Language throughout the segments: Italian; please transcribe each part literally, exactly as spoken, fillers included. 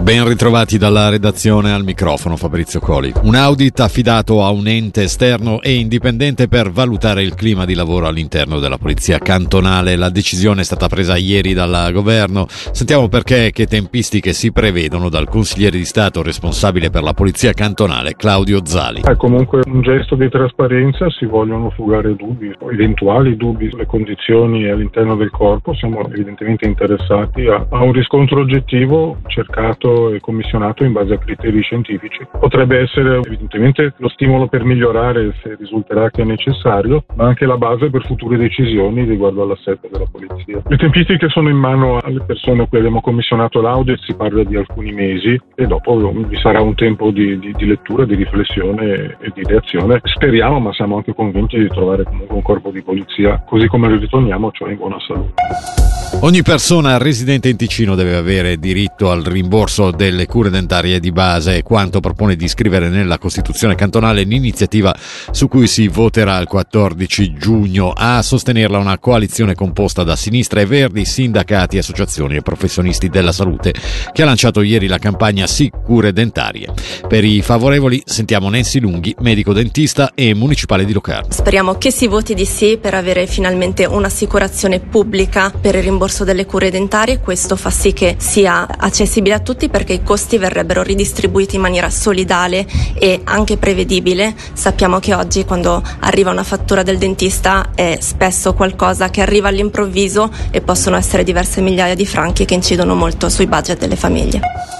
Ben ritrovati dalla redazione, al microfono Fabrizio Coli. Un audit affidato a un ente esterno e indipendente per valutare il clima di lavoro all'interno della Polizia Cantonale. La decisione è stata presa ieri dal governo. Sentiamo perché e che tempistiche si prevedono dal consigliere di Stato responsabile per la Polizia Cantonale, Claudio Zali. È comunque un gesto di trasparenza, si vogliono fugare dubbi, eventuali dubbi sulle condizioni all'interno del corpo. Siamo evidentemente interessati a, a un riscontro oggettivo cercato e commissionato in base a criteri scientifici. Potrebbe essere evidentemente lo stimolo per migliorare se risulterà che è necessario, ma anche la base per future decisioni riguardo all'assetto della polizia. Le tempistiche sono in mano alle persone a cui abbiamo commissionato l'audit, si parla di alcuni mesi e dopo vi sarà un tempo di, di, di lettura, di riflessione e di reazione. Speriamo, ma siamo anche convinti di trovare comunque un corpo di polizia così come lo riteniamo, cioè in buona salute. Ogni persona residente in Ticino deve avere diritto al rimborso delle cure dentarie di base, è quanto propone di scrivere nella Costituzione cantonale l'iniziativa su cui si voterà il quattordici giugno. A sostenerla una coalizione composta da Sinistra e Verdi, sindacati, associazioni e professionisti della salute, che ha lanciato ieri la campagna Sì Cure Dentarie. Per i favorevoli sentiamo Nancy Lunghi, medico dentista e municipale di Locarno. Speriamo che si voti di sì per avere finalmente un'assicurazione pubblica per il rimborso delle cure dentarie. Questo fa sì che sia accessibile a tutti, perché i costi verrebbero ridistribuiti in maniera solidale e anche prevedibile. Sappiamo che oggi, quando arriva una fattura del dentista, è spesso qualcosa che arriva all'improvviso e possono essere diverse migliaia di franchi che incidono molto sui budget delle famiglie.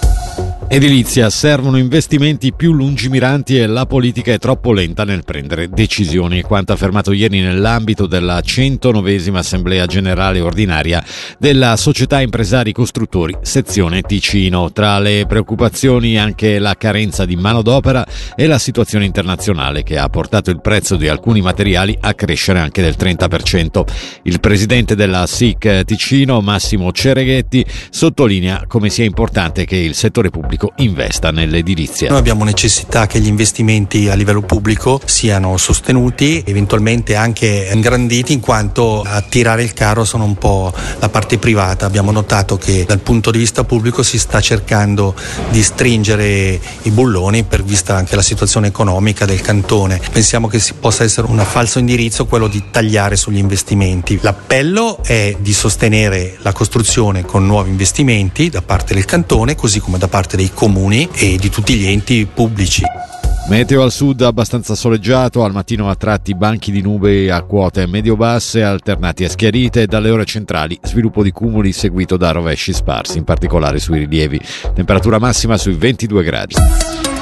Edilizia, servono investimenti più lungimiranti e la politica è troppo lenta nel prendere decisioni, quanto affermato ieri nell'ambito della centonovesima Assemblea Generale Ordinaria della Società Impresari Costruttori Sezione Ticino. Tra le preoccupazioni anche la carenza di manodopera e la situazione internazionale che ha portato il prezzo di alcuni materiali a crescere anche del trenta per cento. Il presidente della S I C Ticino, Massimo Cereghetti, sottolinea come sia importante che il settore pubblico investa nell'edilizia. Noi abbiamo necessità che gli investimenti a livello pubblico siano sostenuti, eventualmente anche ingranditi, in quanto a tirare il carro sono un po' la parte privata. Abbiamo notato che dal punto di vista pubblico si sta cercando di stringere i bulloni, per vista anche la situazione economica del cantone. Pensiamo che si possa essere un falso indirizzo quello di tagliare sugli investimenti. L'appello è di sostenere la costruzione con nuovi investimenti da parte del cantone, così come da parte dei comuni e di tutti gli enti pubblici. Meteo al sud abbastanza soleggiato, al mattino a tratti banchi di nube a quote medio-basse alternati a schiarite, dalle ore centrali sviluppo di cumuli seguito da rovesci sparsi, in particolare sui rilievi. Temperatura massima sui ventidue gradi.